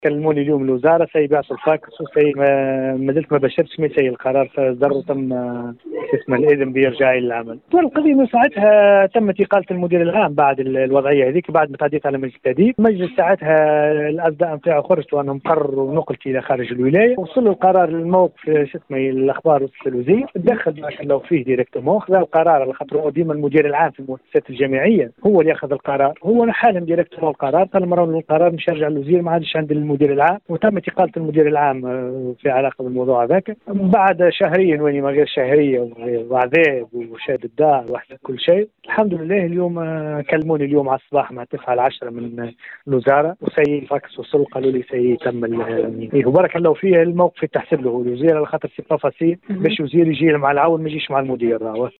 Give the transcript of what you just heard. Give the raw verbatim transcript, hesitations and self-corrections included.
كلموني اليوم الوزاره سي بعثوا الفاكس وسي ما ما زلت ما بشرتش من سي القرار صدر وتم اسم الاذن بارجاعي للعمل. القضيه من ساعتها تمت اقاله المدير العام بعد الوضعيه هذيك، بعد ما تعديت على مجلس التاديب. المجلس ساعتها الاصداء نتاعو خرجت وانهم قرروا نقلتي الى خارج الولايه. وصل القرار للموقف شو اسمه الاخبار وصل الوزير تدخل بارك الله فيه ديريكتومون، خذ القرار على خاطر ديما المدير العام في المؤسسات الجامعيه هو اللي ياخذ القرار، هو حالا ديريكتومون القرار قال مرون القرار مش يرجع للوزير ما عادش عند المدير العام، وتمت اقاله المدير العام في علاقه بالموضوع هذاك. بعد شهريا وين ما غير شهريه وعذاب وشهاده الدار وحده كل شيء. الحمد لله اليوم كلموني اليوم على الصباح مع التسعة العشرة من الوزاره وسي الفاكس وصلوا قالوا لي سيتم إيه وبارك الله فيه الموقف يتحسب له الوزير على خاطر سي با فاسيل باش وزير يجي مع العون ما يجيش مع المدير.